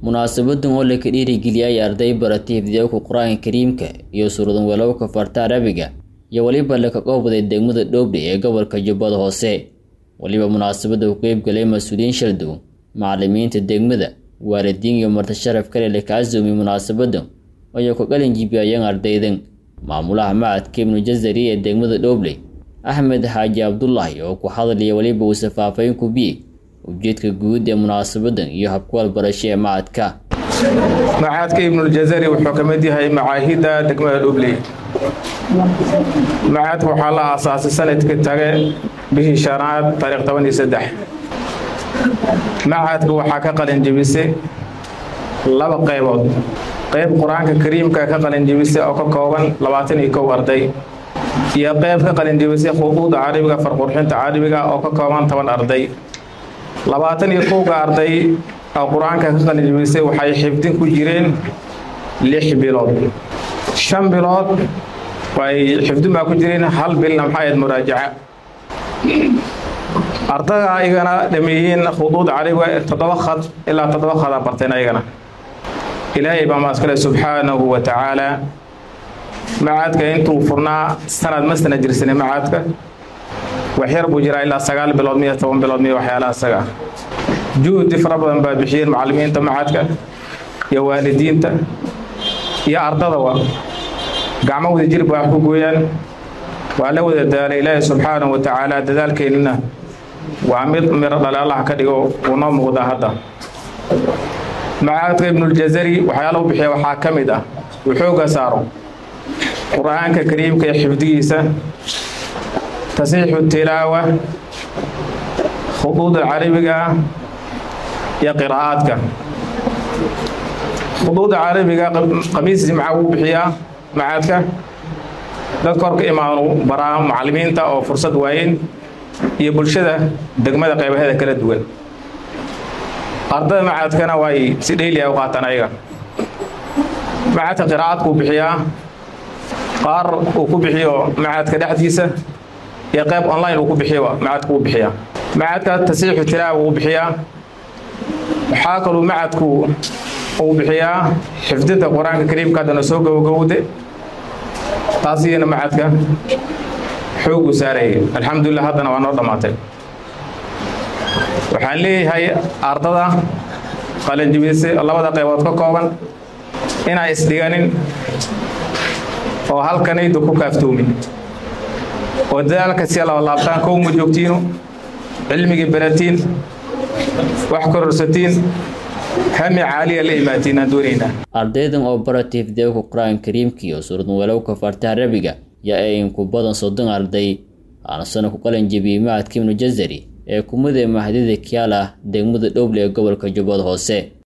munaasabadan oo la dhiirigeliyay arday baratay hifdiyowga Qur'aanka Kariimka iyo suuradan walowga farta Arabiga iyo waliba la ka qowday degmada Dhoble ee gobolka Jubbada Hoose. waliba munaasabada uu qeyb galay mas'uuliyiin shaldu macallimiinta degmada waalidiin iyo marti sharaf kale la ka azumi munaasabadan oo ku qalin jibiyeen ardaydan maamulaha macadka Ibn Jazari ee degmada Dhoble Ahmed Haji Abdullahi oo ku hadlay waliba uu safaafay ku bi ujeedka guud ee munaasabadan iyo habka barasho ee macadka Ibn Jazari wuxuu ka mid yahay macaahida degmada Dhoble. macadku waxaa la aasaasay sanadkii tagay bishii shanaad taariikh 13. macadku waxaa ka qalin jebisay laba qaybood. qayb Qur'aanka Kariimka ka qalin jebisay oo ka kooban 21 arday iyo qayb ka qalin jebisay khuduudda Carabiga farqurxinta Carabiga oo ka kooban 10 arday. 21 arday oo Qur'aanka ka qalin jebisay waxay xifdin ku jireen 6 bilood. 5 bilood way xifdin ma ku jireen 1 bil maxay muraajaca. ardayda ayagana dhameeyeen khuduud Carabiga 7 khad ilaa 7 khad barteen ayagana. إلهي بما أسكله سبحانه وتعالى معادك أنتو فرنا سنة مثلا جرسنا معادك وحير بجرا إلى سجال بلادمية توم بلادمية وحيالها سجال جهد فربنا بحير معلمين أنت معادك يا والدين أنت يا أرض ضوا قاموا يجرب وحقوقيا وعلوا ذلك إلهي سبحانه وتعالى ذلك لنا وعمل مرض الله كديو ونام وذا هذا معادك ابن الجزري وحياله بحيا وحاكمده وحوقه سارو قرآنك كريم كي حفظيسه تصحيح التلاوة خطوط العربية يا قراءاتك خطوط العربية قميص معه بحيا معادك ذكرك إمانو برام معلمين تا أو فرصة وين يبلشده دقمة قيبة هذا كلا دول أرض معادكنا واي سيديلي أوقاتنا أيها معاد قراءات كوبحيا قار وكوبحيا معاد كدحديسة يقاب أونلاين وكوبحيا معاد كوبحيا معاد كتسيح التلاوة وكوبحيا وحاكلوا معاد كوبحيا حفظت القرآن الكريم كذا نسوق وجودة تاسينا معادك حوق ساري الحمد لله هذا نوع ضماتي waxaan leeyahay ardada qalin jebisay labada qaybood ka kooban inay isdiganin oo halkanaydu ku kaaftoomin oo dadaalka si la laabtaan koow ma joogtiino cilmiga baratiin wax kororsatiin hami caaliya la imaatina doonayna ardaydan oo baratay hifdiyowga Qur'aanka Kariimka iyo suuradan walowga farta Arabiga yaa ay ku badan 30 arday aan sano ku qalin jebiyay macadka Ibn Jazari ee kumada mahadida Kiala degmada Dhoble ee gobolka Jubbada Hoose.